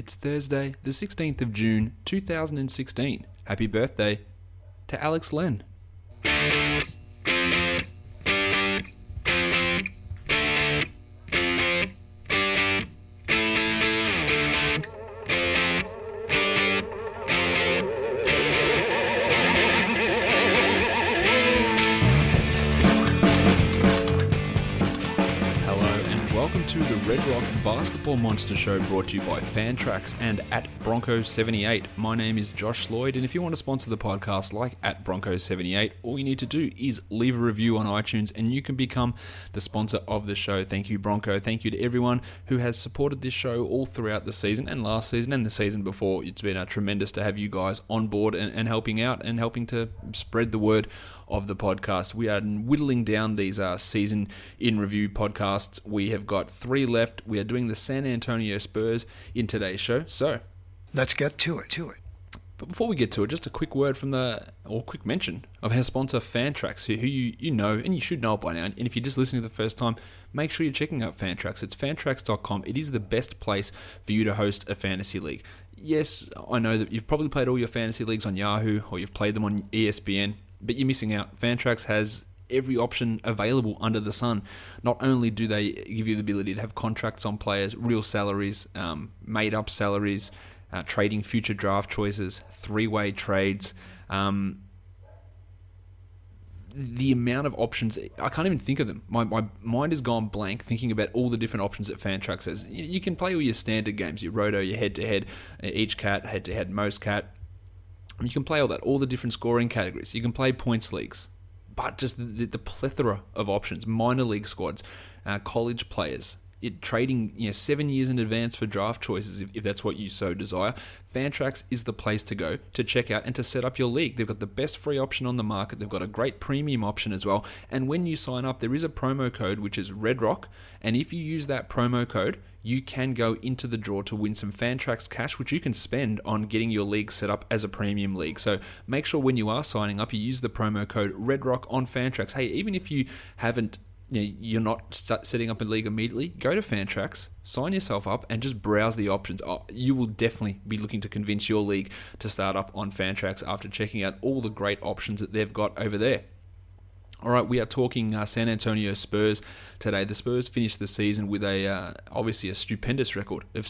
It's Thursday, the 16th of June, 2016. Happy birthday to Alex Len. To the Red Rock Basketball Monster Show, brought to you by Fantrax and at Bronco78. My name is Josh Lloyd, and if you want to sponsor the podcast like at Bronco78, all you need to do is leave a review on iTunes and you can become the sponsor of the show. Thank you, Bronco. Thank you to everyone who has supported this show all throughout the season and last season and the season before. It's been tremendous to have you guys on board and helping out and helping to spread the word of the podcast. We are whittling down these season in review podcasts. We have got 3 left. We are doing the San Antonio Spurs in today's show. So let's get to it. But before we get to it, just a quick word quick mention of our sponsor Fantrax, who you know and you should know it by now. And if you're just listening for the first time, make sure you're checking out Fantrax. It's fantrax.com. It is the best place for you to host a fantasy league. Yes, I know that you've probably played all your fantasy leagues on Yahoo or you've played them on ESPN, but you're missing out. Fantrax has every option available under the sun. Not only do they give you the ability to have contracts on players, real salaries, made-up salaries, trading future draft choices, 3-way trades, the amount of options, I can't even think of them. My mind has gone blank thinking about all the different options that Fantrax has. You can play all your standard games, your Roto, your head-to-head, each cat, head-to-head, most cat. You can play all that, all the different scoring categories. You can play points leagues, but just the plethora of options, minor league squads, college players, trading 7 years in advance for draft choices if that's what you so desire. Fantrax is the place to go to check out and to set up your league. They've got the best free option on the market. They've got a great premium option as well. And when you sign up, there is a promo code which is REDROCK. And if you use that promo code, you can go into the draw to win some Fantrax cash, which you can spend on getting your league set up as a premium league. So make sure when you are signing up, you use the promo code REDROCK on Fantrax. Hey, even if you haven't, you're not setting up a league immediately, go to Fantrax, sign yourself up, and just browse the options. You will definitely be looking to convince your league to start up on Fantrax after checking out all the great options that they've got over there. All right, we are talking San Antonio Spurs today. The Spurs finished the season with obviously a stupendous record of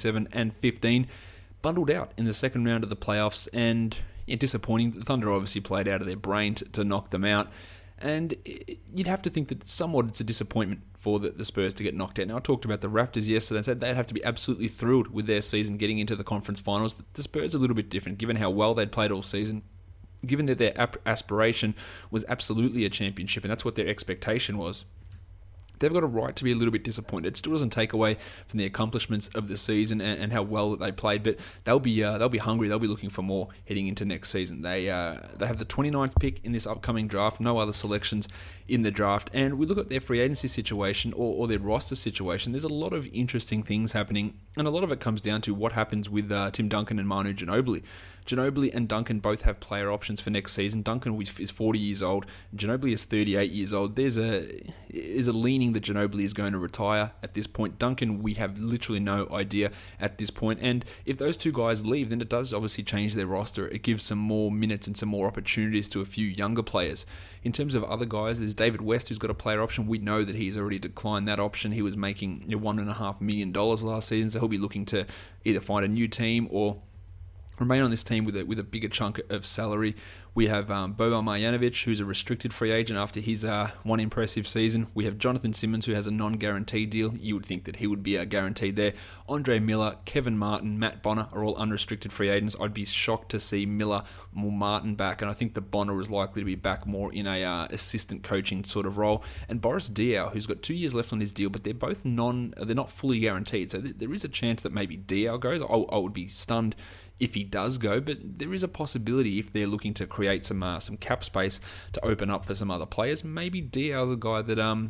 67-15, bundled out in the second round of the playoffs, and disappointing. The Thunder obviously played out of their brain to knock them out. And you'd have to think that somewhat it's a disappointment for the Spurs to get knocked out. Now, I talked about the Raptors yesterday and said they'd have to be absolutely thrilled with their season getting into the conference finals. The Spurs are a little bit different, given how well they'd played all season, given that their aspiration was absolutely a championship, and that's what their expectation was. They've got a right to be a little bit disappointed. It still doesn't take away from the accomplishments of the season and how well that they played, but they'll be hungry. They'll be looking for more heading into next season. They have the 29th pick in this upcoming draft. No other selections in the draft, and we look at their free agency situation or their roster situation. There's a lot of interesting things happening, and a lot of it comes down to what happens with Tim Duncan and Manu Ginobili. Ginobili and Duncan both have player options for next season. Duncan is 40 years old. Ginobili is 38 years old. There's a leaning that Ginobili is going to retire at this point. Duncan, we have literally no idea at this point. And if those two guys leave, then it does obviously change their roster. It gives some more minutes and some more opportunities to a few younger players. In terms of other guys, there's David West, who's got a player option. We know that he's already declined that option. He was making $1.5 million last season, so he'll be looking to either find a new team or remain on this team with a bigger chunk of salary. We have Boban Marjanovic, who's a restricted free agent after his one impressive season. We have Jonathan Simmons, who has a non-guaranteed deal. You would think that he would be guaranteed there. Andre Miller, Kevin Martin, Matt Bonner are all unrestricted free agents. I'd be shocked to see Miller or Martin back, and I think that Bonner is likely to be back more in a assistant coaching sort of role. And Boris Diaw, who's got 2 years left on his deal, but they're both they're not fully guaranteed. So there is a chance that maybe Diaw goes. I would be stunned if he does go, but there is a possibility if they're looking to create some cap space to open up for some other players. Maybe Diaw's a guy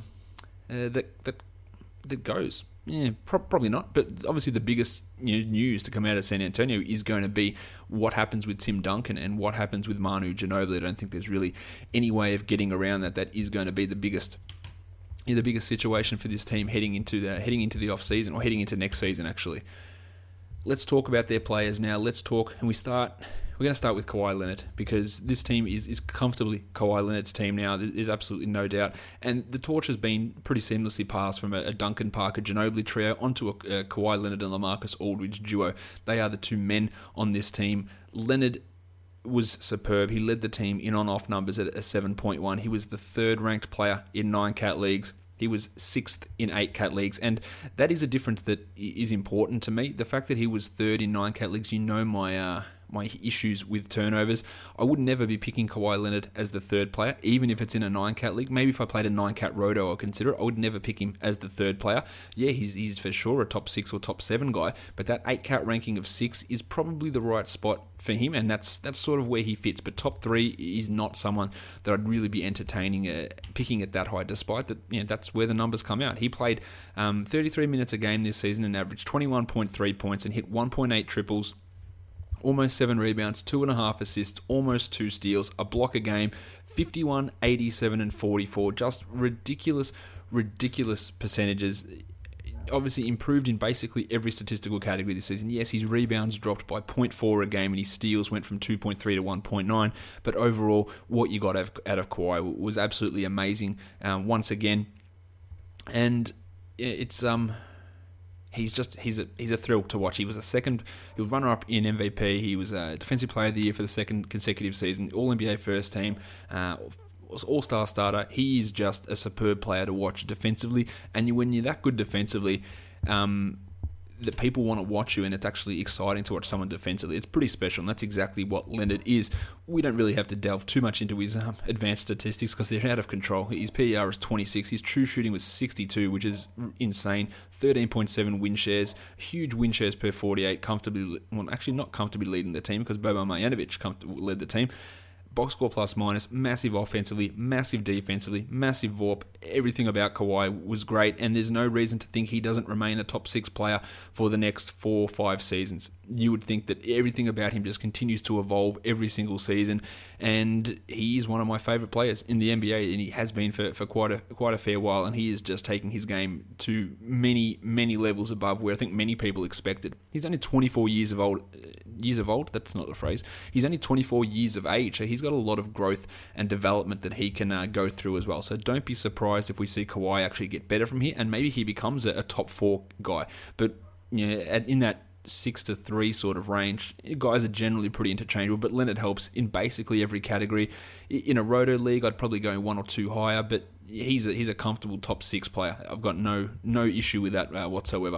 that goes. Yeah, probably not. But obviously the biggest news to come out of San Antonio is going to be what happens with Tim Duncan and what happens with Manu Ginobili. I don't think there's really any way of getting around that. That is going to be the biggest situation for this team heading into the off season, or heading into next season actually. let's talk about their players now. We're going to start with Kawhi Leonard, because this team is comfortably Kawhi Leonard's team now. There's absolutely no doubt. And the torch has been pretty seamlessly passed from a Duncan Parker Ginobili trio onto a Kawhi Leonard and LaMarcus Aldridge duo. They are the two men on this team. Leonard was superb. He led the team in on-off numbers at a 7.1. He was the third-ranked player in 9-cat leagues. He was 6th in 8-cat leagues, and that is a difference that is important to me. The fact that he was 3rd in 9-cat leagues, my issues with turnovers. I would never be picking Kawhi Leonard as the third player, even if it's in a 9-cat league. Maybe if I played a 9-cat roto, I'd consider it. I would never pick him as the third player. Yeah, he's for sure a top 6 or top 7 guy, but that 8-cat ranking of 6 is probably the right spot for him, and that's sort of where he fits. But top 3 is not someone that I'd really be entertaining picking at that high, despite that, that's where the numbers come out. He played 33 minutes a game this season and averaged 21.3 points and hit 1.8 triples, almost 7 rebounds, 2.5 assists, almost 2 steals, a block a game, 51, 87, and 44. Just ridiculous percentages. Obviously improved in basically every statistical category this season. Yes, his rebounds dropped by 0.4 a game and his steals went from 2.3 to 1.9. But overall, what you got out of Kawhi was absolutely amazing once again. And it's... He's a thrill to watch. He was runner-up in MVP. He was a Defensive Player of the Year for the second consecutive season, All-NBA first team, All-Star starter. He is just a superb player to watch defensively. And when you're that good defensively, that people want to watch you, and it's actually exciting to watch someone defensively. It's pretty special, and that's exactly what Leonard is. We don't really have to delve too much into his advanced statistics because they're out of control. His PER is 26. His true shooting was 62, which is insane. 13.7 win shares. Huge win shares per 48. Not comfortably leading the team because Boban Marjanovic led the team. Box score plus minus, massive offensively, massive defensively, massive VORP. Everything about Kawhi was great, and there's no reason to think he doesn't remain a top 6 player for the next 4 or 5 seasons. You would think that everything about him just continues to evolve every single season, and he is one of my favourite players in the NBA, and he has been for quite a fair while, and he is just taking his game to many, many levels above where I think many people expected. He's only 24 years of old. That's not a phrase. He's only 24 years of age, so he's got a lot of growth and development that he can go through as well. So don't be surprised if we see Kawhi actually get better from here, and maybe he becomes a top 4 guy. But in that 6 to 3 sort of range, guys are generally pretty interchangeable, but Leonard helps in basically every category. In a roto league, I'd probably go 1 or 2 higher, but he's a comfortable top 6 player. I've got no issue with that whatsoever.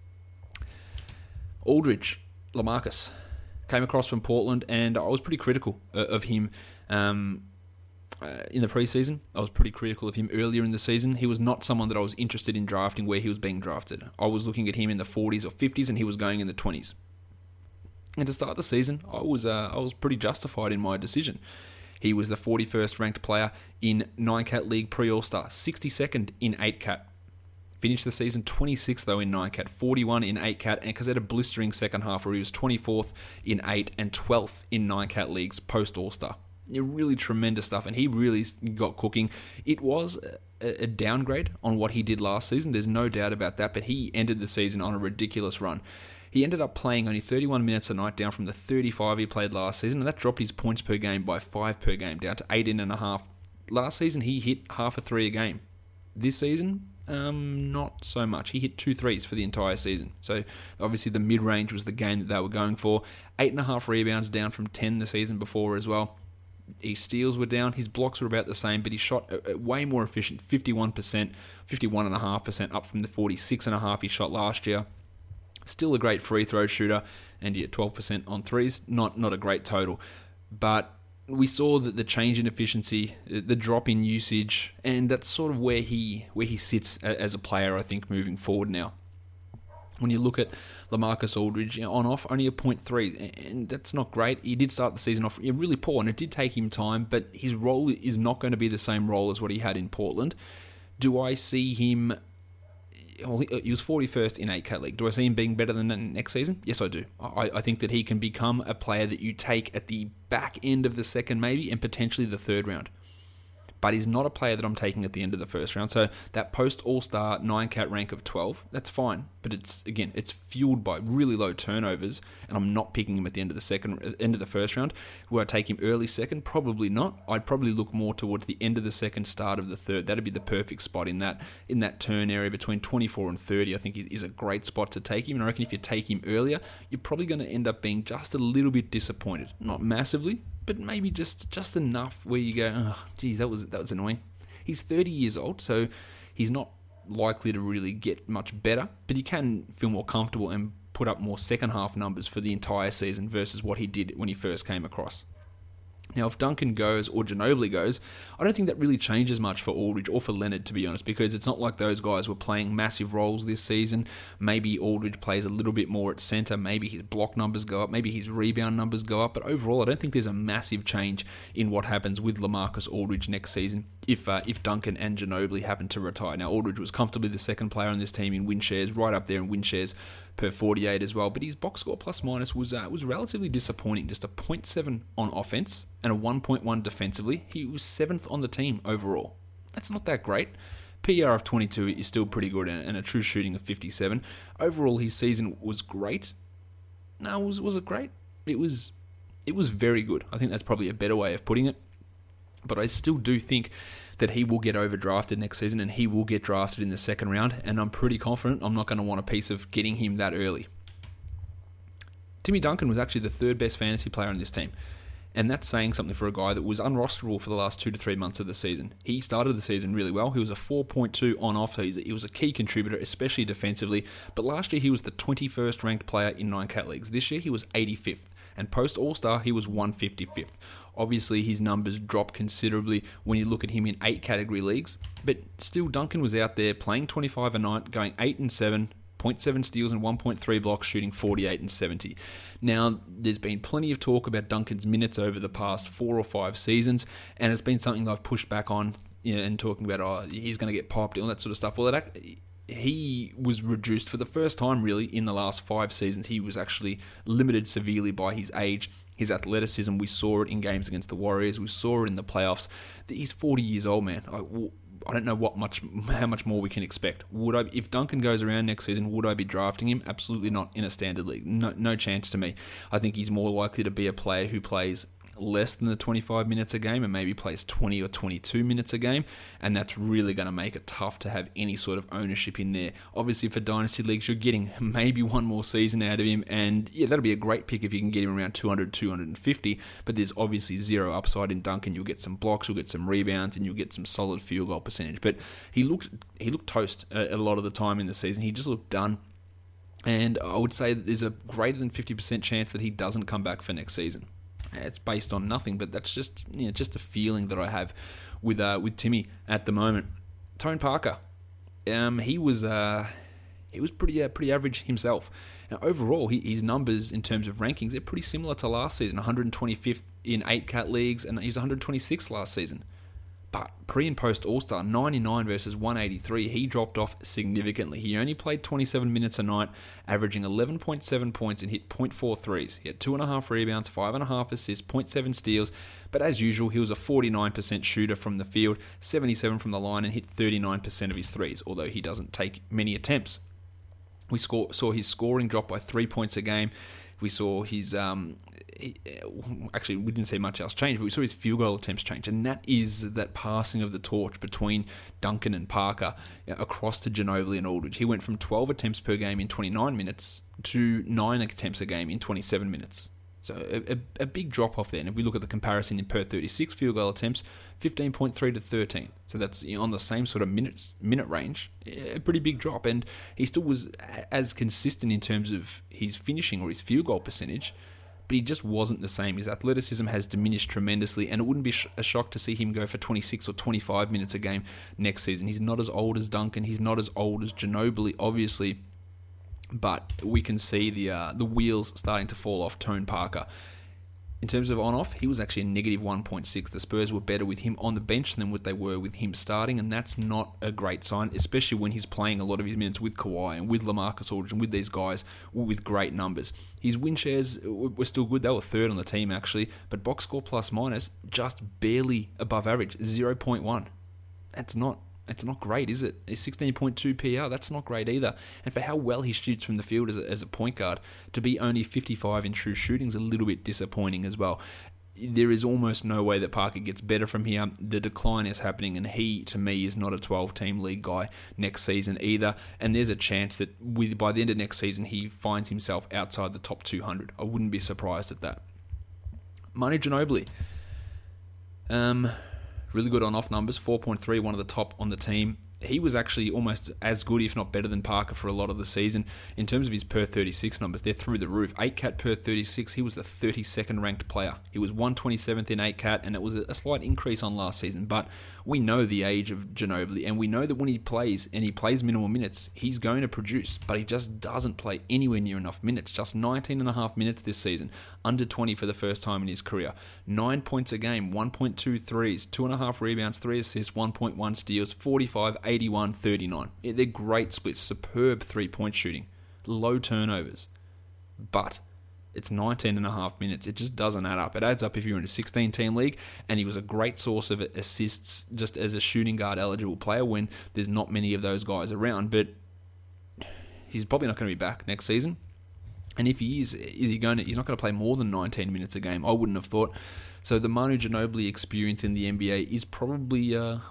Aldridge, LaMarcus, came across from Portland, and I was pretty critical of him in the preseason. I was pretty critical of him earlier in the season. He was not someone that I was interested in drafting where he was being drafted. I was looking at him in the 40s or 50s, and he was going in the 20s. And to start the season, I was pretty justified in my decision. He was the 41st ranked player in 9-cat league pre-All-Star, 62nd in 8-cat. Finished the season 26th though in 9-cat, 41 in 8-cat, and because he had a blistering second half where he was 24th in 8 and 12th in 9-cat leagues post All-Star. Really tremendous stuff, and he really got cooking. It was a downgrade on what he did last season, there's no doubt about that, but he ended the season on a ridiculous run. He ended up playing only 31 minutes a night, down from the 35 he played last season, and that dropped his points per game by 5 per game, down to 18.5. Last season, he hit half a 3 a game. This season, not so much. He hit 2 threes for the entire season. So obviously the mid-range was the game that they were going for. 8.5 rebounds, down from 10 the season before as well. His steals were down. His blocks were about the same, but he shot way more efficient, 51%, 51.5%, up from the 46.5 he shot last year. Still a great free throw shooter, and he had 12% on threes. Not a great total, but we saw that the change in efficiency, the drop in usage, and that's sort of where he sits as a player, I think, moving forward now. When you look at LaMarcus Aldridge, on-off, only a 0.3, and that's not great. He did start the season off really poor, and it did take him time, but his role is not going to be the same role as what he had in Portland. Do I see him... Well, he was 41st in 8-cat league. Do I see him being better than that next season? Yes, I do. I think that he can become a player that you take at the back end of the second maybe, and potentially the third round. But he's not a player that I'm taking at the end of the first round. So that post-All-Star 9-cat rank of 12, that's fine. but it's fueled by really low turnovers, and I'm not picking him at the end of the first round. Will I take him early second? Probably not. I'd probably look more towards the end of the second, start of the third. That'd be the perfect spot in that turn area between 24 and 30. I think is a great spot to take him, and I reckon if you take him earlier, you're probably going to end up being just a little bit disappointed. Not massively, but maybe just enough where you go, oh, geez, that was annoying. He's 30 years old, so he's not likely to really get much better, but he can feel more comfortable and put up more second half numbers for the entire season versus what he did when he first came across. Now, if Duncan goes or Ginobili goes, I don't think that really changes much for Aldridge or for Leonard, to be honest, because it's not like those guys were playing massive roles this season. Maybe Aldridge plays a little bit more at center. Maybe his block numbers go up. Maybe his rebound numbers go up. But overall, I don't think there's a massive change in what happens with LaMarcus Aldridge next season if Duncan and Ginobili happen to retire. Now, Aldridge was comfortably the second player on this team in win shares, right up there in win shares per 48 as well. But his box score plus minus was relatively disappointing. Just a 0.7 on offense and a 1.1 defensively. He was 7th on the team overall. That's not that great. PR of 22 is still pretty good, and a true shooting of 57. Overall, his season was great. No, was it great? It was very good. I think that's probably a better way of putting it. But I still do think that he will get overdrafted next season, and he will get drafted in the second round, and I'm pretty confident I'm not going to want a piece of getting him that early. Timmy Duncan was actually the third best fantasy player on this team, and that's saying something for a guy that was unrosterable for the last 2 to 3 months of the season. He started the season really well. He was a 4.2 on-off. He was a key contributor, especially defensively, but last year he was the 21st ranked player in 9-cat leagues. This year he was 85th, and post-All-Star he was 155th. Obviously, his numbers drop considerably when you look at him in 8-category leagues, but still Duncan was out there playing 25 a night, going 8 and 7, 0.7 steals and 1.3 blocks, shooting 48 and 70. Now, there's been plenty of talk about Duncan's minutes over the past 4 or 5 seasons, and it's been something that I've pushed back on, and talking about, he's going to get popped, all that sort of stuff. Well, he was reduced for the first time, really, in the last 5 seasons. He was actually limited severely by his age. His athleticism, we saw it in games against the Warriors. We saw it in the playoffs. He's 40 years old, man. I don't know how much more we can expect. If Duncan goes around next season, would I be drafting him? Absolutely not in a standard league. No chance to me. I think he's more likely to be a player who plays less than the 25 minutes a game and maybe plays 20 or 22 minutes a game, and that's really going to make it tough to have any sort of ownership in there. Obviously, for Dynasty Leagues, you're getting maybe one more season out of him, and yeah, that'll be a great pick if you can get him around 200, 250, but there's obviously zero upside in Duncan. You'll get some blocks, you'll get some rebounds, and you'll get some solid field goal percentage, but he looked toast a lot of the time in the season. He just looked done, and I would say that there's a greater than 50% chance that he doesn't come back for next season. It's based on nothing, but that's just a feeling that I have with Timmy at the moment. Tone Parker, he was pretty average himself. Now, overall, his numbers in terms of rankings, they're pretty similar to last season. 125th in 8-cat leagues, and he was 126th last season. But pre and post All-Star, 99 versus 183, he dropped off significantly. He only played 27 minutes a night, averaging 11.7 points and hit 0.4 threes. He had 2.5 rebounds, 5.5 assists, 0.7 steals. But as usual, he was a 49% shooter from the field, 77 from the line, and hit 39% of his threes, although he doesn't take many attempts. We saw his scoring drop by 3 points a game. We saw his... actually, we didn't see much else change, but we saw his field goal attempts change, and that passing of the torch between Duncan and Parker across to Ginobili and Aldridge. He went from 12 attempts per game in 29 minutes to 9 attempts a game in 27 minutes. So a big drop off there. And if we look at the comparison in per 36 field goal attempts, 15.3 to 13. So that's on the same sort of minute range. A pretty big drop, and he still was as consistent in terms of his finishing or his field goal percentage, but he just wasn't the same. His athleticism has diminished tremendously, and it wouldn't be a shock to see him go for 26 or 25 minutes a game next season. He's not as old as Duncan. He's not as old as Ginobili, obviously, but we can see the wheels starting to fall off Tone Parker. In terms of on-off, he was actually a negative 1.6. The Spurs were better with him on the bench than what they were with him starting, and that's not a great sign, especially when he's playing a lot of his minutes with Kawhi and with LaMarcus Aldridge and with these guys with great numbers. His win shares were still good. They were third on the team, actually, but box score plus minus just barely above average, 0.1. That's not It's not great, is it? It's 16.2 PR. That's not great either. And for how well he shoots from the field as a point guard, to be only 55 in true shooting is a little bit disappointing as well. There is almost no way that Parker gets better from here. The decline is happening, and he, to me, is not a 12-team league guy next season either. And there's a chance that by the end of next season, he finds himself outside the top 200. I wouldn't be surprised at that. Manu Ginobili. Really good on-off numbers, 4.3, one of the top on the team. He was actually almost as good, if not better, than Parker for a lot of the season. In terms of his per 36 numbers, they're through the roof. 8-cat per 36, he was the 32nd ranked player. He was 127th in 8-cat, and it was a slight increase on last season. But we know the age of Ginobili, and we know that when he plays, and he plays minimal minutes, he's going to produce. But he just doesn't play anywhere near enough minutes. Just 19.5 minutes this season, under 20 for the first time in his career. 9 points a game, 1.2 threes, 2.5 rebounds, 3 assists, 1.1 steals, 45, 81, 39. They're great splits, superb three-point shooting, low turnovers. But it's 19.5 minutes. It just doesn't add up. It adds up if you're in a 16-team league, and he was a great source of assists just as a shooting guard eligible player when there's not many of those guys around. But he's probably not going to be back next season. And if he is he going to? He's not going to play more than 19 minutes a game. I wouldn't have thought. So the Manu Ginobili experience in the NBA is probably,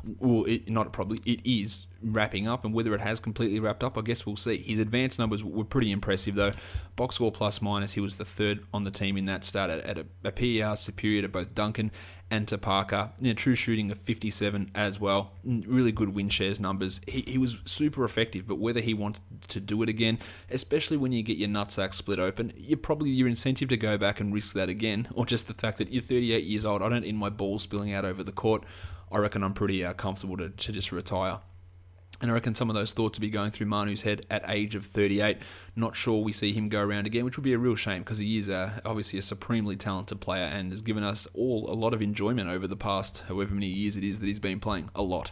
it is wrapping up, and whether it has completely wrapped up, I guess we'll see. His advanced numbers were pretty impressive, though. Box score plus minus, he was the third on the team in that stat at a PER superior to both Duncan and to Parker. True shooting of 57 as well. Really good win shares numbers. He was super effective, but whether he wanted to do it again, especially when you get your nutsack split open, your incentive to go back and risk that again, or just the fact that you're 38 years old, I don't need my balls spilling out over the court. I reckon I'm pretty comfortable to just retire. And I reckon some of those thoughts will be going through Manu's head at age of 38. Not sure we see him go around again, which would be a real shame because he is obviously a supremely talented player and has given us all a lot of enjoyment over the past however many years it is that he's been playing. A lot.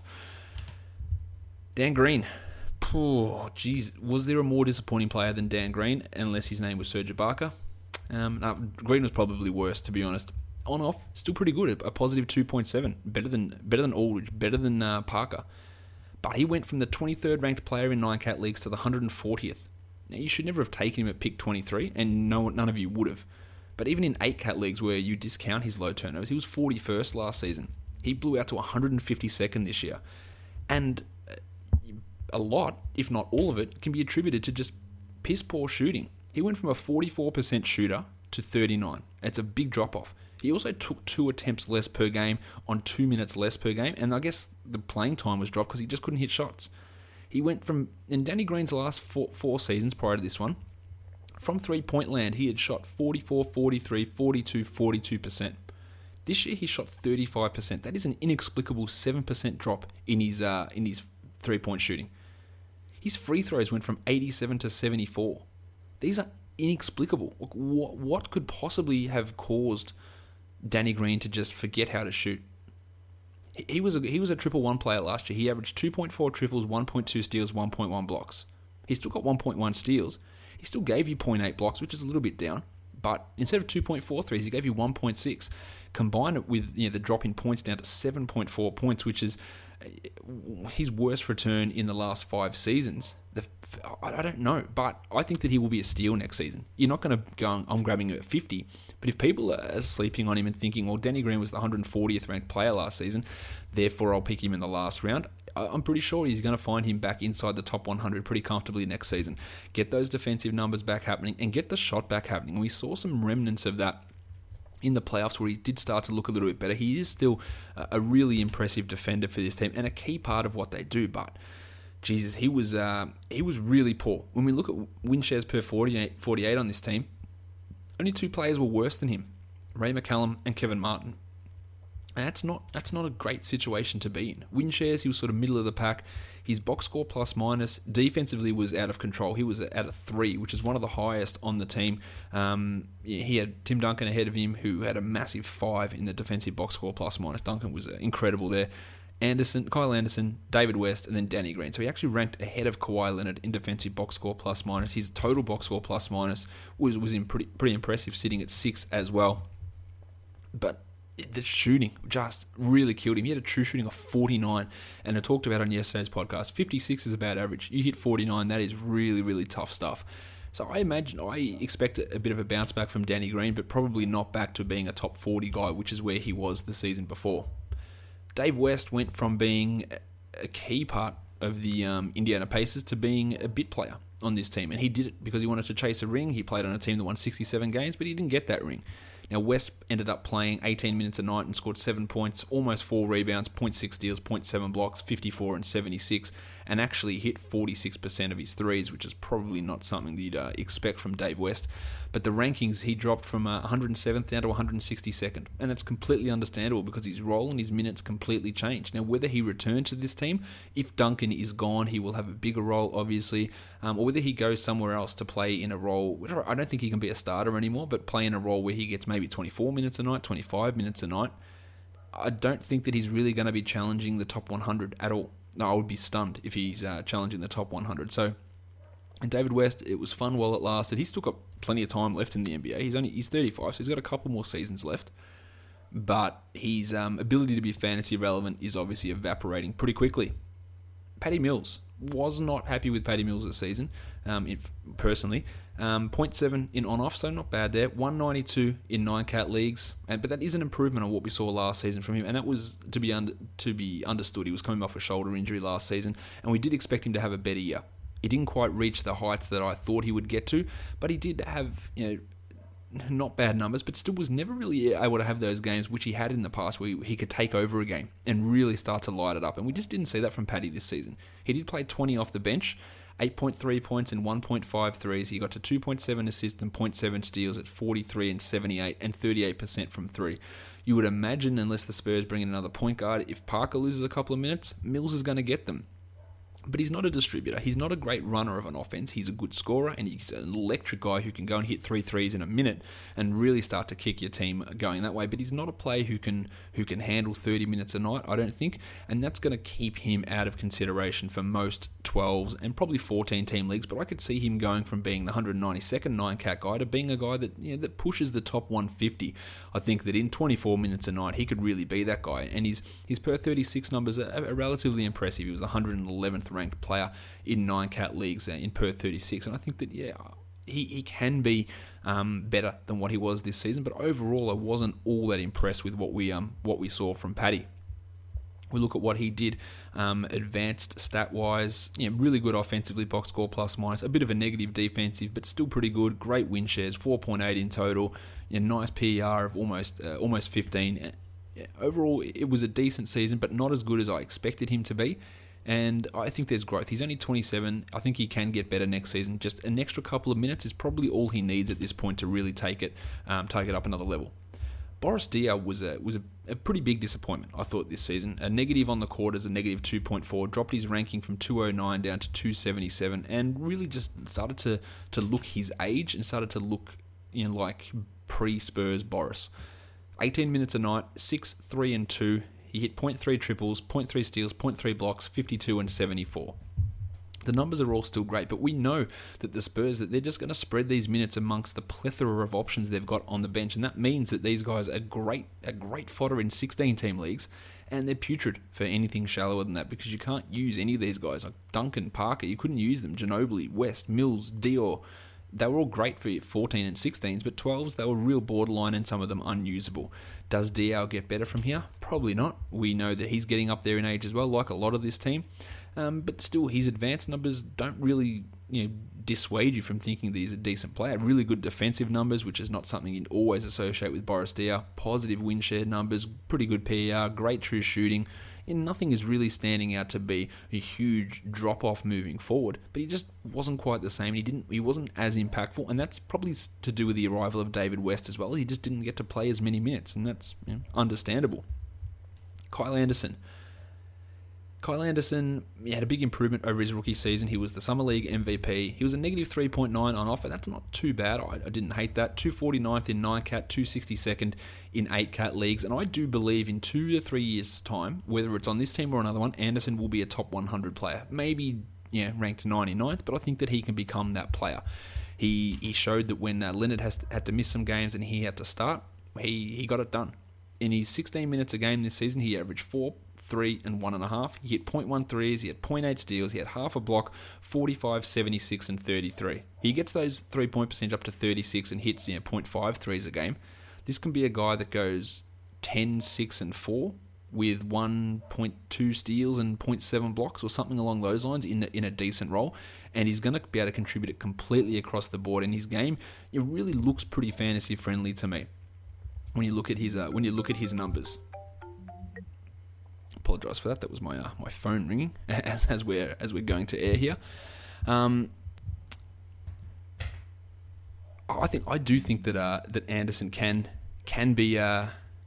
Dan Green. Oh, geez. Was there a more disappointing player than Dan Green, unless his name was Serge Ibaka? No, Green was probably worse, to be honest. On-off, still pretty good, a positive 2.7. Better than Aldridge, better than Parker. But he went from the 23rd ranked player in 9-cat leagues to the 140th. Now, you should never have taken him at pick 23, and none of you would have. But even in 8-cat leagues where you discount his low turnovers, he was 41st last season. He blew out to 152nd this year. And a lot, if not all of it, can be attributed to just piss-poor shooting. He went from a 44% shooter to 39. It's a big drop-off. He also took 2 attempts less per game on 2 minutes less per game, and I guess the playing time was dropped because he just couldn't hit shots. He went from, in Danny Green's last four seasons prior to this one, from three-point land, he had shot 44, 43, 42, 42%. This year he shot 35%. That is an inexplicable 7% drop in his three-point shooting. His free throws went from 87 to 74. These are inexplicable. What could possibly have caused Danny Green to just forget how to shoot? He was a triple one player last year. He averaged 2.4 triples, 1.2 steals, 1.1 blocks. He still got 1.1 steals. He still gave you 0.8 blocks, which is a little bit down. But instead of 2.4 threes, he gave you 1.6. Combine it with the drop in points down to 7.4 points, which is his worst return in the last 5 seasons. I don't know, but I think that he will be a steal next season. You're not going to go, I'm grabbing him at 50. But if people are sleeping on him and thinking, well, Danny Green was the 140th ranked player last season, therefore I'll pick him in the last round, I'm pretty sure he's going to find him back inside the top 100 pretty comfortably next season. Get those defensive numbers back happening and get the shot back happening. We saw some remnants of that in the playoffs where he did start to look a little bit better. He is still a really impressive defender for this team and a key part of what they do, but Jesus, he was really poor. When we look at win shares per 48 on this team, only 2 players were worse than him, Ray McCallum and Kevin Martin. And that's not a great situation to be in. Win shares, he was sort of middle of the pack. His box score plus minus defensively was out of control. He was at a 3, which is one of the highest on the team. He had Tim Duncan ahead of him, who had a massive 5 in the defensive box score plus minus. Duncan was incredible there. Kyle Anderson, David West, and then Danny Green. So he actually ranked ahead of Kawhi Leonard in defensive box score plus minus. His total box score plus minus was pretty impressive, sitting at 6 as well. But The shooting just really killed him. He had a true shooting of 49, and I talked about on yesterday's podcast, 56 is about average. You hit 49, that is really, really tough stuff. So I expect a bit of a bounce back from Danny Green, but probably not back to being a top 40 guy, which is where he was the season before. Dave West went from being a key part of the Indiana Pacers to being a bit player on this team, and he did it because he wanted to chase a ring. He played on a team that won 67 games, but he didn't get that ring. Now, West ended up playing 18 minutes a night and scored 7 points, almost 4 rebounds, 0.6 steals, 0.7 blocks, 54 and 76, and actually hit 46% of his threes, which is probably not something that you'd expect from Dave West. But the rankings, he dropped from 107th down to 162nd, and it's completely understandable because his role and his minutes completely changed. Now, whether he returns to this team, if Duncan is gone, he will have a bigger role, obviously, or whether he goes somewhere else to play in a role, which I don't think he can be a starter anymore, but play in a role where he gets maybe 24 minutes a night, 25 minutes a night. I don't think that he's really going to be challenging the top 100 at all. No, I would be stunned if he's challenging the top 100. So, and David West, it was fun while it lasted. He's still got plenty of time left in the NBA. He's 35, so he's got a couple more seasons left. But his ability to be fantasy relevant is obviously evaporating pretty quickly. Patty Mills. Was not happy with Patty Mills this season, personally. 0.7 in on-off, so not bad there. 192 in 9-cat leagues, but that is an improvement on what we saw last season from him, and that was to be understood. He was coming off a shoulder injury last season, and we did expect him to have a better year. He didn't quite reach the heights that I thought he would get to, but he did have, not bad numbers, but still was never really able to have those games which he had in the past where he could take over a game and really start to light it up. And we just didn't see that from Paddy this season. He did play 20 off the bench, 8.3 points and 1.5 threes. He got to 2.7 assists and 0.7 steals at 43 and 78 and 38% from three. You would imagine, unless the Spurs bring in another point guard, if Parker loses a couple of minutes, Mills is going to get them. But he's not a distributor. He's not a great runner of an offense. He's a good scorer, and he's an electric guy who can go and hit 3 threes in a minute and really start to kick your team going that way. But he's not a player who can handle 30 minutes a night, I don't think, and that's going to keep him out of consideration for most 12s and probably 14-team leagues. But I could see him going from being the 192nd 9-cat guy to being a guy that that pushes the top 150. I think that in 24 minutes a night, he could really be that guy. And his per 36 numbers are relatively impressive. He was the 111th ranked player in 9-cat leagues in per 36, and I think that he can be better than what he was this season. But overall, I wasn't all that impressed with what we saw from Paddy. We look at what he did advanced stat-wise, really good offensively, box score plus minus, a bit of a negative defensive, but still pretty good. Great win shares, 4.8 in total, nice PER of almost 15. Overall, it was a decent season, but not as good as I expected him to be. And I think there's growth. He's only 27. I think he can get better next season. Just an extra couple of minutes is probably all he needs at this point to really take it up another level. Boris Diaw was a pretty big disappointment, I thought, this season. A negative on the court as a negative 2.4, dropped his ranking from 209 down to 277, and really just started to look his age and started to look like pre-Spurs Boris. 18 minutes a night, 6, 3 and 2. He hit 0.3 triples, 0.3 steals, 0.3 blocks, 52 and 74. The numbers are all still great, but we know that the Spurs, that they're just going to spread these minutes amongst the plethora of options they've got on the bench, and that means that these guys are great fodder in 16-team leagues, and they're putrid for anything shallower than that because you can't use any of these guys. Like Duncan, Parker, you couldn't use them. Ginobili, West, Mills, Dior. They were all great for 14 and 16s, but 12s, they were real borderline and some of them unusable. Does Diaw get better from here? Probably not. We know that he's getting up there in age as well, like a lot of this team. But still, his advanced numbers don't really dissuade you from thinking that he's a decent player. Really good defensive numbers, which is not something you'd always associate with Boris Diaw. Positive win share numbers, pretty good PER, great true shooting. And nothing is really standing out to be a huge drop-off moving forward, but he just wasn't quite the same. He wasn't as impactful, and that's probably to do with the arrival of David West as well. He just didn't get to play as many minutes, and that's understandable. Kyle Anderson had a big improvement over his rookie season. He was the Summer League MVP. He was a negative 3.9 on offer. That's not too bad. I didn't hate that. 249th in 9-cat, 262nd in 8-cat leagues. And I do believe in 2 to 3 years' time, whether it's on this team or another one, Anderson will be a top 100 player. Maybe ranked 99th, but I think that he can become that player. He showed that when Leonard had to miss some games and he had to start, he got it done. In his 16 minutes a game this season, he averaged 4, 3, and 1.5. He hit 0.1 threes, he had 0.8 steals, he had half a block, 45, 76, and 33. He gets those 3-point percentage up to 36 and hits 0.5 threes a game. This can be a guy that goes 10, 6, and 4 with 1.2 steals and 0.7 blocks or something along those lines in a decent role, and he's going to be able to contribute it completely across the board. In his game, it really looks pretty fantasy friendly to me when you look at his numbers. Apologise for that. That was my phone ringing as we're going to air here. I do think that Anderson can be a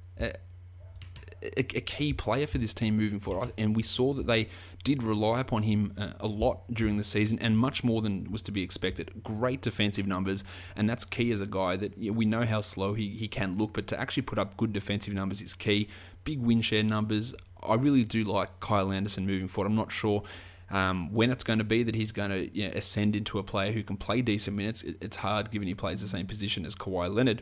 key player for this team moving forward, and we saw that they did rely upon him a lot during the season, and much more than was to be expected. Great defensive numbers, and that's key as a guy that we know how slow he can look, but to actually put up good defensive numbers is key. Big win share numbers. I really do like Kyle Anderson moving forward. I'm not sure when it's going to be that he's going to ascend into a player who can play decent minutes. It's hard given he plays the same position as Kawhi Leonard,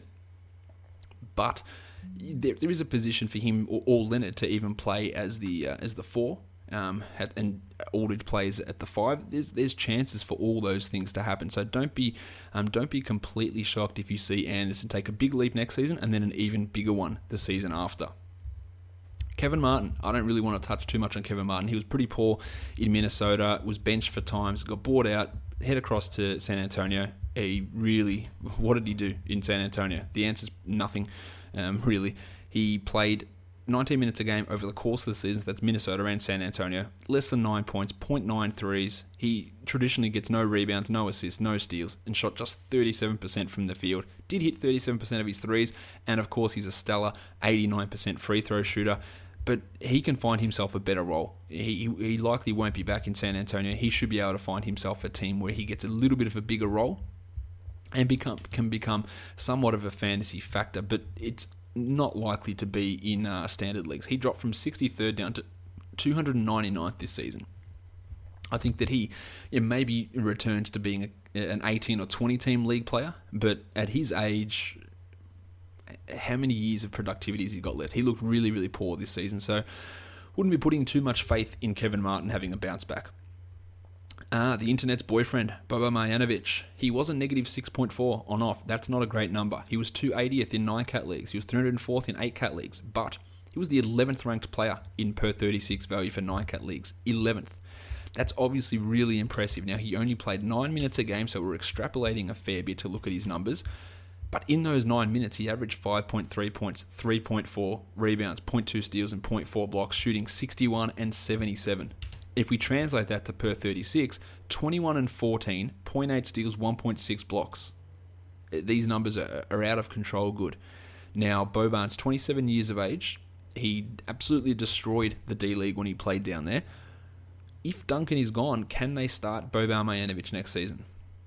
but there is a position for him or Leonard to even play as the 4, and Aldridge plays at the 5. There's chances for all those things to happen. So don't be completely shocked if you see Anderson take a big leap next season and then an even bigger one the season after. Kevin Martin. I don't really want to touch too much on Kevin Martin. He was pretty poor in Minnesota, was benched for times, got bought out, head across to San Antonio. What did he do in San Antonio? The answer's nothing. Really. He played 19 minutes a game over the course of the season. That's Minnesota and San Antonio. Less than 9 points, 0.9 threes. He traditionally gets no rebounds, no assists, no steals, and shot just 37% from the field. Did hit 37% of his threes, and of course he's a stellar 89% free throw shooter. But he can find himself a better role. He likely won't be back in San Antonio. He should be able to find himself a team where he gets a little bit of a bigger role and can become somewhat of a fantasy factor, but it's not likely to be in standard leagues. He dropped from 63rd down to 299th this season. I think that he maybe returns to being an 18 or 20 team league player, but at his age, how many years of productivity has he got left? He looked really, really poor this season, so wouldn't be putting too much faith in Kevin Martin having a bounce back. The internet's boyfriend, Boban Marjanovic. He was a negative 6.4 on off. That's not a great number. He was 280th in 9-cat leagues. He was 304th in 8-cat leagues. But he was the 11th ranked player in per 36 value for 9-cat leagues. 11th. That's obviously really impressive. Now, he only played 9 minutes a game, so we're extrapolating a fair bit to look at his numbers. But in those 9 minutes, he averaged 5.3 points, 3.4 rebounds, 0.2 steals, and 0.4 blocks, shooting 61 and 77. If we translate that to per 36, 21 and 14, 0.8 steals, 1.6 blocks. These numbers are out of control good. Now, Boban's 27 years of age. He absolutely destroyed the D-League when he played down there. If Duncan is gone, can they start Boban Marjanovic next season?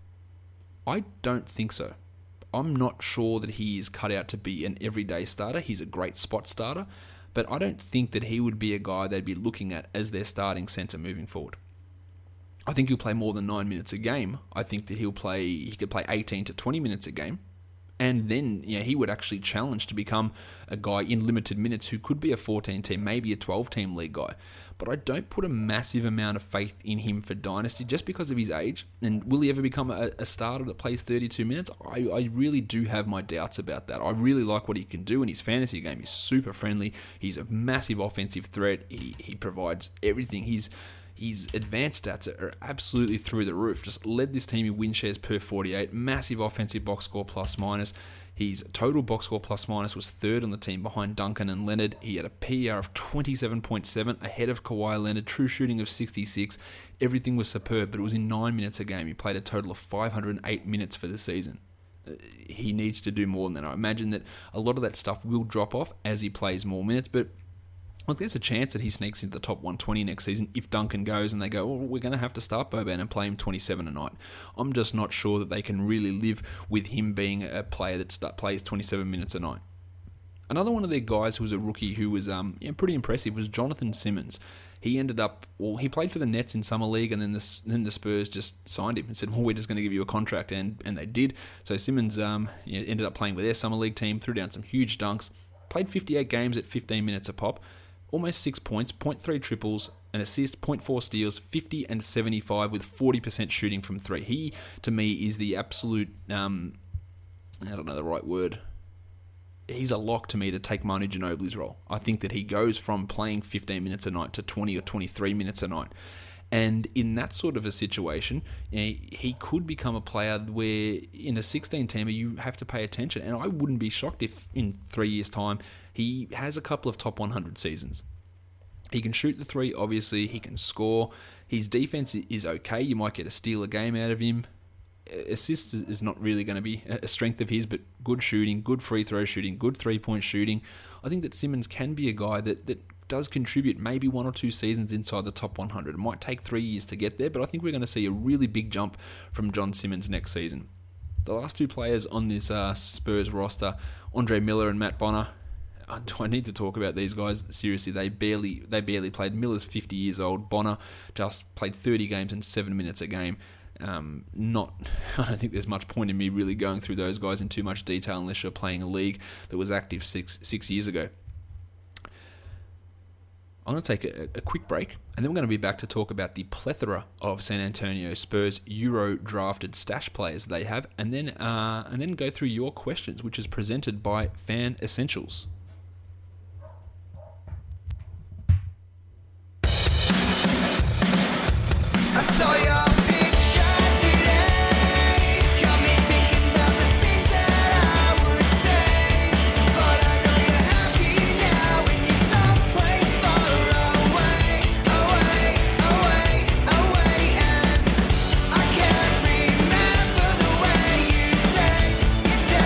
I don't think so. I'm not sure that he is cut out to be an everyday starter. He's a great spot starter, but I don't think that he would be a guy they'd be looking at as their starting centre moving forward. I think he'll play more than 9 minutes a game. I think that he could play 18 to 20 minutes a game. And then he would actually challenge to become a guy in limited minutes who could be a 14-team, maybe a 12-team league guy. But I don't put a massive amount of faith in him for Dynasty just because of his age. And will he ever become a starter that plays 32 minutes? I really do have my doubts about that. I really like what he can do in his fantasy game. He's super friendly. He's a massive offensive threat. He provides everything. His advanced stats are absolutely through the roof. Just led this team in win shares per 48, massive offensive box score plus minus. His total box score plus minus was third on the team behind Duncan and Leonard. He had a PER of 27.7 ahead of Kawhi Leonard, true shooting of 66. Everything was superb, but it was in 9 minutes a game. He played a total of 508 minutes for the season. He needs to do more than that. I imagine that a lot of that stuff will drop off as he plays more minutes, but look, there's a chance that he sneaks into the top 120 next season if Duncan goes and they go, well, we're going to have to start Boban and play him 27 a night. I'm just not sure that they can really live with him being a player that plays 27 minutes a night. Another one of their guys who was a rookie who was pretty impressive was Jonathan Simmons. He ended up, he played for the Nets in Summer League, and then the Spurs just signed him and said, well, we're just going to give you a contract, and they did. So Simmons ended up playing with their Summer League team, threw down some huge dunks. Played 58 games at 15 minutes a pop, almost 6 points, 0.3 triples, an assist, 0.4 steals, 50 and 75 with 40% shooting from three. He, to me, is the absolute, I don't know the right word. He's a lock to me to take Manu Ginobili's role. I think that he goes from playing 15 minutes a night to 20 or 23 minutes a night. And in that sort of a situation, he could become a player where in a 16-teamer you have to pay attention. And I wouldn't be shocked if in 3 years' time he has a couple of top 100 seasons. He can shoot the three, obviously. He can score. His defense is okay. You might get a steal a game out of him. Assist is not really going to be a strength of his, but good shooting, good free throw shooting, good three-point shooting. I think that Simmons can be a guy that does contribute maybe 1 or 2 seasons inside the top 100. It might take 3 years to get there, but I think we're going to see a really big jump from John Simmons next season. The last 2 players on this Spurs roster, Andre Miller and Matt Bonner. Do I need to talk about these guys? Seriously, they barely played. Miller's 50 years old. Bonner just played 30 games and 7 minutes a game. I don't think there's much point in me really going through those guys in too much detail unless you're playing a league that was active six years ago. I'm going to take a quick break, and then we're going to be back to talk about the plethora of San Antonio Spurs Euro drafted stash players they have, and then go through your questions, which is presented by Fan Essentials. I saw your picture today, got me thinking about the things that I would say, but I know you're happy now when you're someplace far away, and I can't remember the way you taste.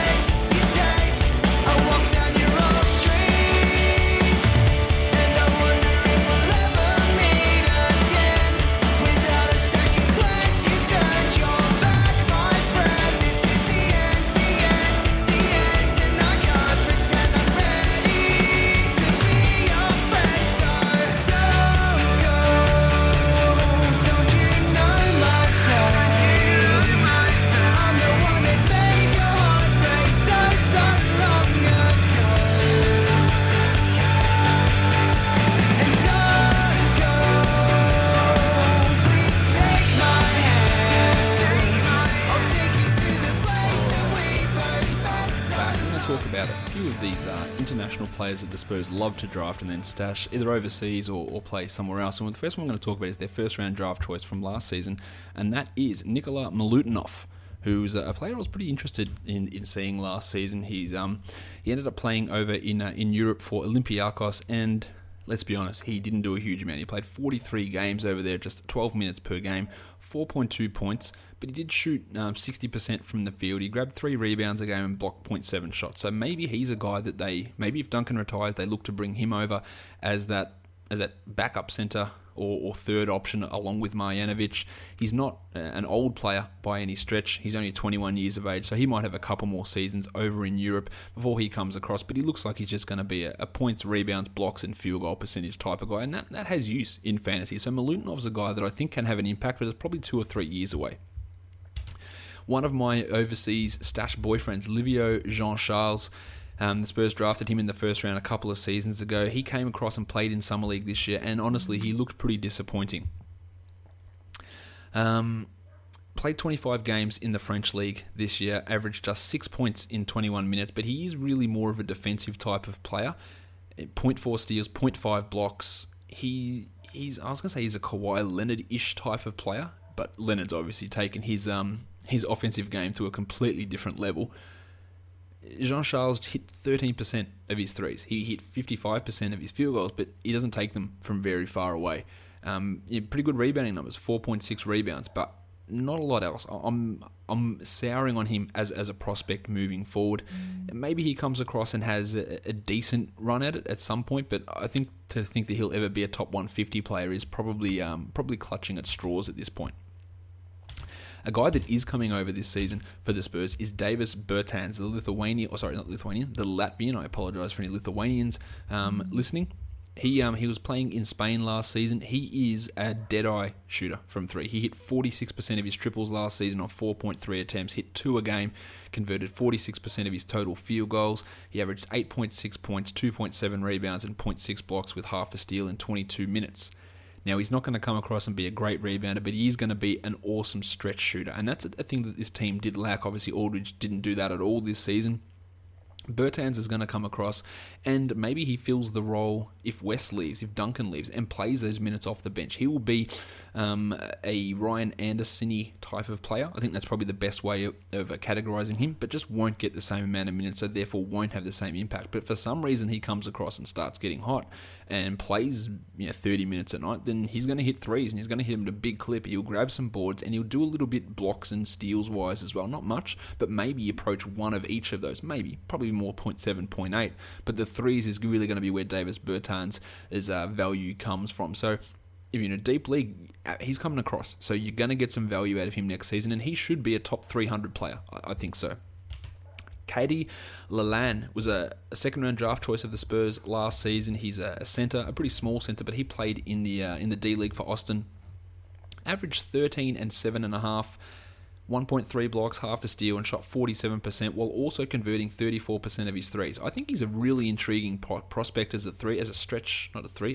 I walk down your old street, and I wonder if we'll ever meet again. Without a second glance, you turned your back, my friend. This is the end, and I can't pretend I'm ready to be your friend. So don't go, don't you know my face? I'm the one that made your heart race so long ago. And don't go, please take my hand. I'll take you to the place that we both met so Back. I'm going to talk about a few of these international players that the Spurs love to draft and then stash either overseas or play somewhere else. And the first one I'm going to talk about is their first round draft choice from last season, and that is Nikola Milutinov, who's a player I was pretty interested in seeing last season. He ended up playing over in Europe for Olympiacos, and let's be honest, he didn't do a huge amount. He played 43 games over there, just 12 minutes per game, 4.2 points, but he did shoot 60% from the field. He grabbed 3 rebounds a game and blocked 0.7 shots. So maybe he's a guy that maybe if Duncan retires, they look to bring him over as that backup center or third option along with Marjanovic. He's not an old player by any stretch. He's only 21 years of age, so he might have a couple more seasons over in Europe before he comes across, but he looks like he's just going to be a points, rebounds, blocks, and field goal percentage type of guy, and that has use in fantasy. So Milutinov's a guy that I think can have an impact, but it's probably 2 or 3 years away. One of my overseas stash boyfriends, Livio Jean-Charles, the Spurs drafted him in the first round a couple of seasons ago. He came across and played in Summer League this year, and honestly, he looked pretty disappointing. Played 25 games in the French League this year, averaged just 6 points in 21 minutes, but he is really more of a defensive type of player. 0.4 steals, 0.5 blocks. I was going to say he's a Kawhi Leonard-ish type of player, but Leonard's obviously taken his offensive game to a completely different level. Jean-Charles hit 13% of his threes. He hit 55% of his field goals, but he doesn't take them from very far away. Pretty good rebounding numbers, 4.6 rebounds, but not a lot else. I'm souring on him as a prospect moving forward. Maybe he comes across and has a decent run at it at some point, but I think to think that he'll ever be a top 150 player is probably clutching at straws at this point. A guy that is coming over this season for the Spurs is Davis Bertans, the Latvian. I apologise for any Lithuanians listening. He was playing in Spain last season. He is a dead-eye shooter from 3. He hit 46% of his triples last season on 4.3 attempts, hit 2 a game, converted 46% of his total field goals. He averaged 8.6 points, 2.7 rebounds, and 0.6 blocks with half a steal in 22 minutes. Now, he's not going to come across and be a great rebounder, but he is going to be an awesome stretch shooter. And that's a thing that this team did lack. Obviously, Aldridge didn't do that at all this season. Bertans is going to come across, and maybe he fills the role if West leaves, if Duncan leaves, and plays those minutes off the bench. He will be a Ryan Anderson-y type of player. I think that's probably the best way of categorizing him, but just won't get the same amount of minutes, so therefore won't have the same impact. But for some reason he comes across and starts getting hot and plays 30 minutes a night, then he's going to hit threes, and he's going to hit them at a big clip. He'll grab some boards, and he'll do a little bit blocks and steals-wise as well. Not much, but maybe approach one of each of those. Maybe. Probably more 0.7, 0.8. But the threes is really going to be where Davis Bertans' value comes from. So if you're in a deep league, he's coming across. So you're going to get some value out of him next season, and he should be a top 300 player. I think so. Katie Lalanne was a second-round draft choice of the Spurs last season. He's a centre, a pretty small centre, but he played in the D League for Austin. Averaged 13 and 7.5, 1.3 blocks, half a steal, and shot 47%, while also converting 34% of his threes. I think he's a really intriguing prospect as a stretch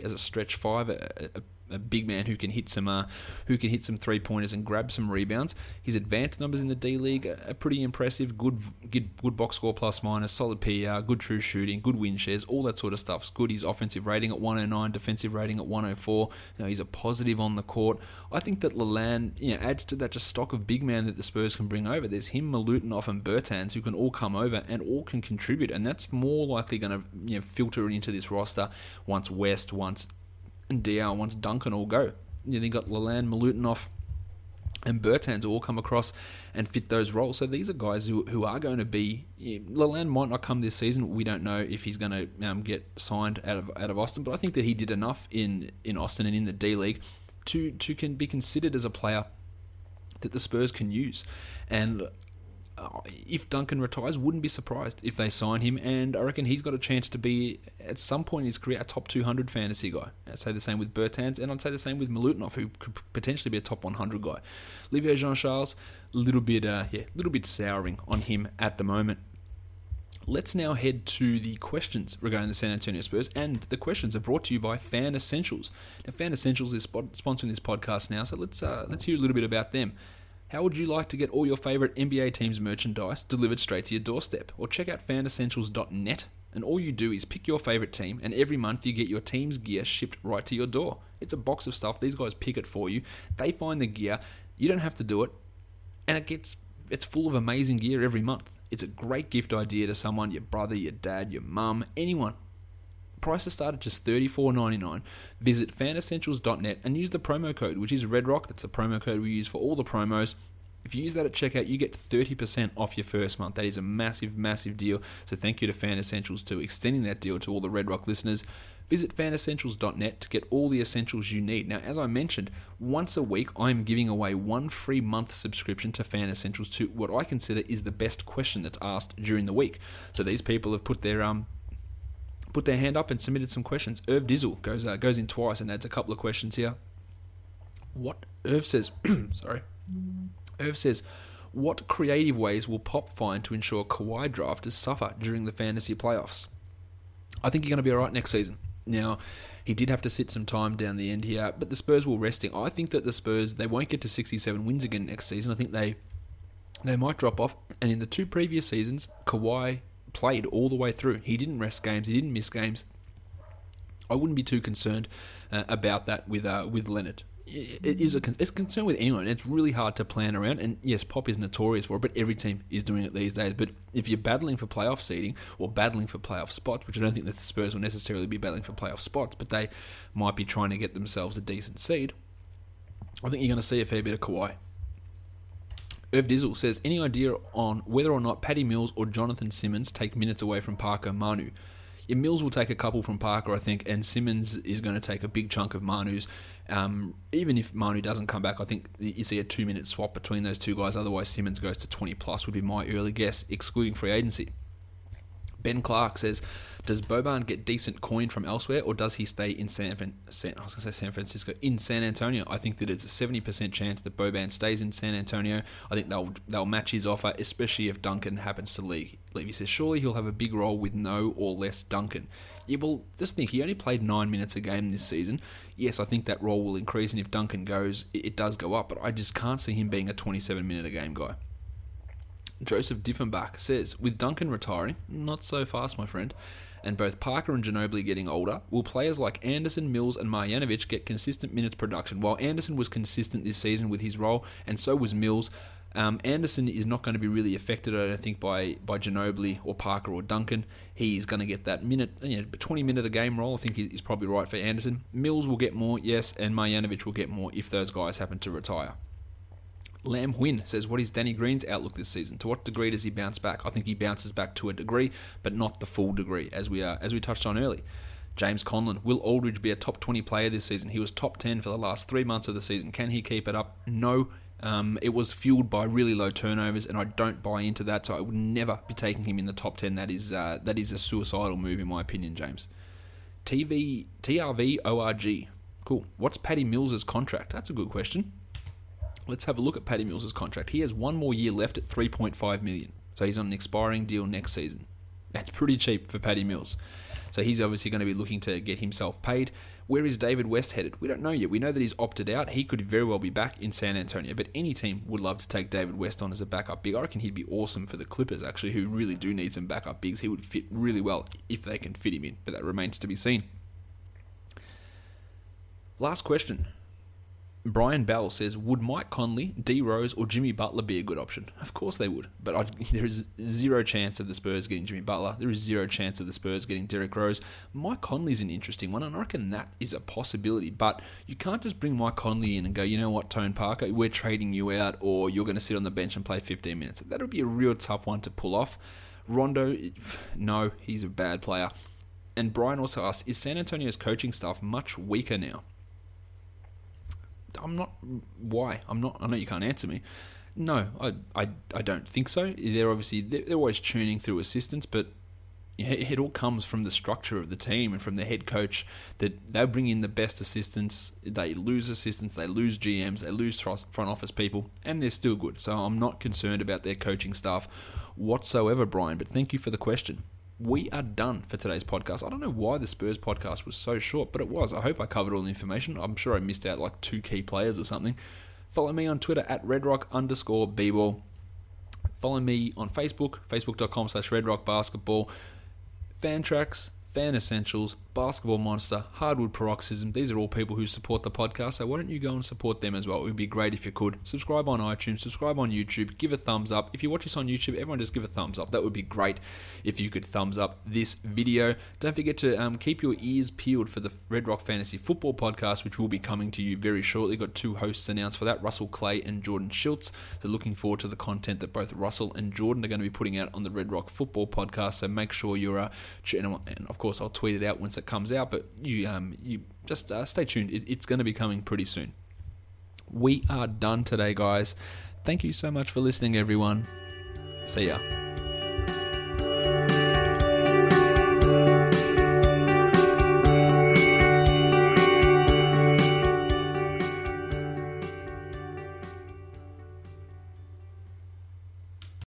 5, a big man who can hit some 3-pointers and grab some rebounds. His advanced numbers in the D League are pretty impressive. Good box score plus minus, solid PER, good true shooting, good win shares, all that sort of stuff's good. His offensive rating at 109, defensive rating at 104. He's a positive on the court. I think that Lalanne adds to that just stock of big man that the Spurs can bring over. There's him, Malutinoff, and Bertans who can all come over and all can contribute, and that's more likely going to filter into this roster once West, once Diaw, once Duncan all go. You've got Lalanne, Malutinoff, and Bertans all come across and fit those roles. So these are guys who are going to be... Lalanne might not come this season. We don't know if he's going to get signed out of Austin, but I think that he did enough in Austin and in the D League to can be considered as a player that the Spurs can use. And if Duncan retires, wouldn't be surprised if they sign him, and I reckon he's got a chance to be, at some point in his career, a top 200 fantasy guy. I'd say the same with Bertans, and I'd say the same with Malutinoff, who could potentially be a top 100 guy. Olivier Jean-Charles, a little bit souring on him at the moment. Let's now head to the questions regarding the San Antonio Spurs, and the questions are brought to you by Fan Essentials. Now, Fan Essentials is sponsoring this podcast now, so let's hear a little bit about them. How would you like to get all your favourite NBA teams' merchandise delivered straight to your doorstep? Or check out fanessentials.net, and all you do is pick your favourite team, and every month you get your team's gear shipped right to your door. It's a box of stuff. These guys pick it for you. They find the gear. You don't have to do it. And it's full of amazing gear every month. It's a great gift idea to someone, your brother, your dad, your mum, anyone. Prices start at just $34.99. Visit fanessentials.net and use the promo code, which is RedRock. That's the promo code we use for all the promos. If you use that at checkout, you get 30% off your first month. That is a massive, massive deal. So thank you to Fan Essentials for extending that deal to all the Red Rock listeners. Visit fanessentials.net to get all the essentials you need. Now, as I mentioned, once a week, I'm giving away 1 free month subscription to Fan Essentials to what I consider is the best question that's asked during the week. So these people have put their hand up and submitted some questions. Irv Dizzle goes in twice and adds a couple of questions here. What Irv says, Irv says, what creative ways will Pop find to ensure Kawhi drafters suffer during the fantasy playoffs? I think you're going to be all right next season. Now, he did have to sit some time down the end here, but the Spurs will resting. I think that the Spurs, they won't get to 67 wins again next season. I think they might drop off. And in the 2 previous seasons, Kawhi played all the way through. He didn't rest games. He didn't miss games. I wouldn't be too concerned about that with Leonard. It's a concern with anyone. It's really hard to plan around, and yes, Pop is notorious for it, but every team is doing it these days. But if you're battling for playoff seeding or battling for playoff spots, which I don't think that the Spurs will necessarily be battling for playoff spots, but they might be trying to get themselves a decent seed, I think you're going to see a fair bit of Kawhi. Irv Dizzle says, any idea on whether or not Patty Mills or Jonathan Simmons take minutes away from Parker Manu? Yeah, Mills will take a couple from Parker, I think, and Simmons is going to take a big chunk of Manu's. Even if Manu doesn't come back, I think you see a 2-minute swap between those two guys. Otherwise, Simmons goes to 20 plus would be my early guess, excluding free agency. Ben Clark says, does Boban get decent coin from elsewhere, or does he stay in San Francisco, in San Antonio? I think that it's a 70% chance that Boban stays in San Antonio. I think they'll match his offer, especially if Duncan happens to leave. He says, surely he'll have a big role with no or less Duncan. Yeah, well, just think, he only played 9 minutes a game this season. Yes, I think that role will increase, and if Duncan goes, it does go up, but I just can't see him being a 27-minute-a-game guy. Joseph Diffenbach says, with Duncan retiring, not so fast, my friend, and both Parker and Ginobili getting older, will players like Anderson, Mills, and Marjanovic get consistent minutes production? While Anderson was consistent this season with his role, and so was Mills, Anderson is not going to be really affected, I don't think, by Ginobili or Parker or Duncan. He's going to get that 20-minute-a-game role. I think is probably right for Anderson. Mills will get more, yes, and Marjanovic will get more if those guys happen to retire. Lam Huynh says, what is Danny Green's outlook this season? To what degree does he bounce back? I think he bounces back to a degree, but not the full degree, as we touched on early. James Conlon, will Aldridge be a top 20 player this season? He was top 10 for the last 3 months of the season. Can he keep it up? No. It was fueled by really low turnovers, and I don't buy into that, so I would never be taking him in the top 10. That is a suicidal move, in my opinion, James. TRV ORG. Cool. What's Patty Mills' contract? That's a good question. Let's have a look at Patty Mills' contract. He has one more year left at $3.5 million. So he's on an expiring deal next season. That's pretty cheap for Patty Mills. So he's obviously going to be looking to get himself paid. Where is David West headed? We don't know yet. We know that he's opted out. He could very well be back in San Antonio, but any team would love to take David West on as a backup big. I reckon he'd be awesome for the Clippers, actually, who really do need some backup bigs. He would fit really well if they can fit him in, but that remains to be seen. Last question. Brian Bell says, would Mike Conley, D. Rose, or Jimmy Butler be a good option? Of course they would, but there is zero chance of the Spurs getting Jimmy Butler. There is zero chance of the Spurs getting Derrick Rose. Mike Conley's an interesting one, and I reckon that is a possibility, but you can't just bring Mike Conley in and go, you know what, Tone Parker, we're trading you out, or you're going to sit on the bench and play 15 minutes. That would be a real tough one to pull off. Rondo, no, he's a bad player. And Brian also asked, is San Antonio's coaching staff much weaker now? Why? I know you can't answer me. No, I don't think so. They're always churning through assistants, but it all comes from the structure of the team and from the head coach, that they bring in the best assistants, they lose assistants, they lose GMs, they lose front office people, and they're still good. So I'm not concerned about their coaching staff whatsoever, Brian, but thank you for the question. We are done for today's podcast. I don't know why the Spurs podcast was so short, but it was. I hope I covered all the information. I'm sure I missed out like 2 key players or something. Follow me on Twitter at redrock_bball. Follow me on Facebook, facebook.com/redrockbasketball. Fantrax, Fan Essentials, Basketball Monster, Hardwood Paroxysm. These are all people who support the podcast, so why don't you go and support them as well? It would be great if you could. Subscribe on iTunes, subscribe on YouTube, give a thumbs up. If you watch this on YouTube, everyone just give a thumbs up. That would be great if you could thumbs up this video. Don't forget to keep your ears peeled for the Red Rock Fantasy Football Podcast, which will be coming to you very shortly. Got 2 hosts announced for that, Russell Clay and Jordan Schultz. So looking forward to the content that both Russell and Jordan are going to be putting out on the Red Rock Football Podcast. So make sure you're and of course I'll tweet it out once it comes out, but you just stay tuned. It's going to be coming pretty soon. We are done today, guys. Thank you so much for listening, everyone. See ya.